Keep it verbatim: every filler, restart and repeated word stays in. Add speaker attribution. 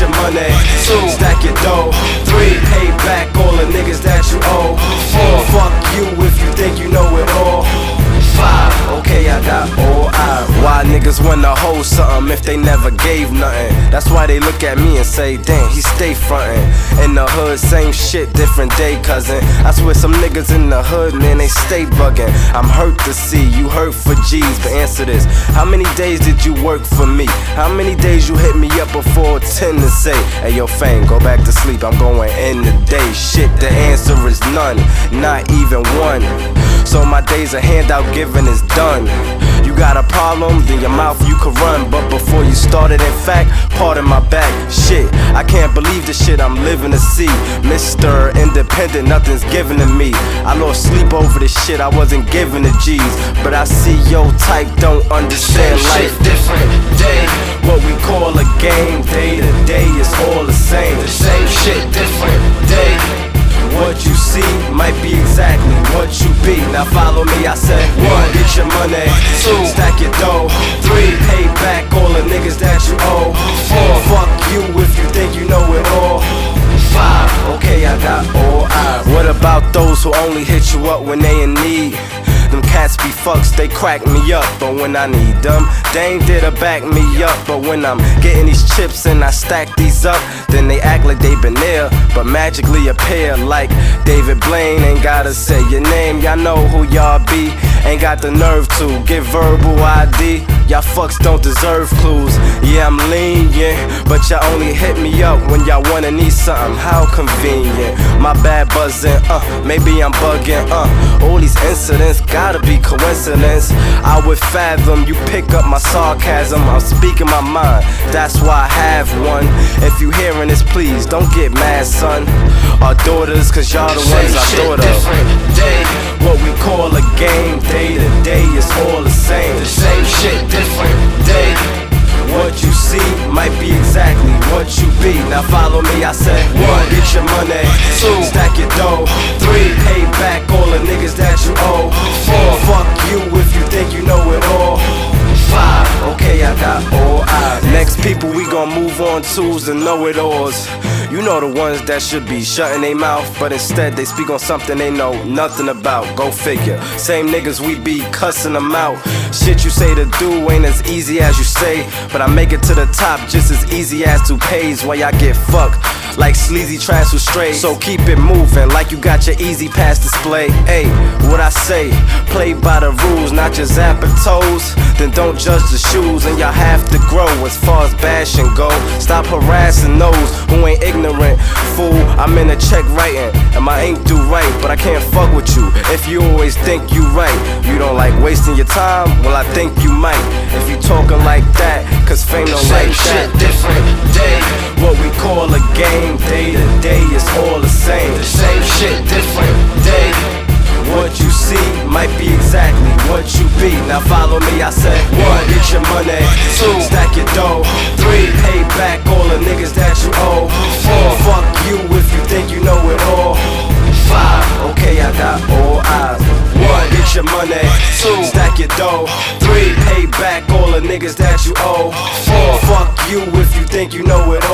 Speaker 1: your money. Two, stack your dough. Three, pay back all the niggas that you owe. Four, fuck you if you think you know it all. Five, okay, I got all eyes. Why niggas wanna hold something if they never gave nothing? That's why they look at me and say, damn, he stay frontin'. In the hood, same shit, different day, cousin. I swear some niggas in the hood, man, they stay buggin'. I'm hurt to see you hurt for G's, but answer this: how many days did you work for me? How many days you hit me up before ten to say, hey yo fame, go back to sleep, I'm going in the day? Shit, the answer is none, not even one. So my days of handout giving is done. You got a problem, then your mouth you can run. But before you started, in fact, pardon my back. Shit, I can't believe the shit I'm living to see. Mister Independent, nothing's given to me. I lost sleep over this shit, I wasn't giving the G's. But I see your type don't understand life. Different day, what we call a game. Day to day is all the same. The same shit, different day. What you see might be exactly what you be. Now follow me, I said one, get your money. Two, stack your dough. Three, pay back all the niggas that you owe. Four, fuck you if you think you know it all. Five, okay, I got all eyes. What about those who only hit you up when they in need? Them cats be fucks, they crack me up, but when I need them, they ain't there to back me up. But when I'm getting these chips and I stack these up, then they act like they been there, but magically appear like David Blaine. Ain't gotta say your name, y'all know who y'all be. Ain't got the nerve to give verbal I D. Y'all fucks don't deserve clues. Yeah, I'm lenient, but y'all only hit me up when y'all wanna need something. How convenient. My bad buzzing, uh, maybe I'm bugging, uh. All these incidents gotta be coincidence. I would fathom you pick up my sarcasm. I'm speaking my mind, that's why I have one. If you hearing this, please don't get mad, son. Our daughters, cause y'all the ones I thought of. Different day, what we call a game. Day to day is all the same. The same shit, different day. What you see might be exactly what you be. Now follow me, I said one, get your money. Two, stack your dough. Three, pay back all the niggas that you owe. Four, fuck you if you think you know it all. Five, okay, I got all eyes. Next people we gon' move on to's and know-it-alls. You know the ones that should be shutting their mouth, but instead they speak on something they know nothing about. Go figure. Same niggas we be cussing them out. Shit you say to do ain't as easy as you say, but I make it to the top just as easy as toupees. While y'all get fucked like sleazy trash with strays. So keep it moving like you got your easy pass display. Hey, what I say, play by the rules, not just zapping toes. Then don't judge the shoes, and y'all have to grow as far as bashing go. Stop harassing those who ain't ignorant. Fool, I'm in a check writing, and my ink do right, but I can't fuck with you if you always think you right. You don't like wasting your time? Well, I think you might if you talking like that, cause fame don't like that. Shit, different day, what we call a game. Day to day is all the same. The same shit, different day. What you see might be exactly what you be. Now follow me, I said one, get your money. Two, stack your dough. Three, pay back all the niggas that you owe. Four, fuck you if you think you know it all. Five, okay, I got all eyes. One, get your money. Two, stack your dough. Three, pay back all the niggas that you owe. Four, fuck you if you think you know it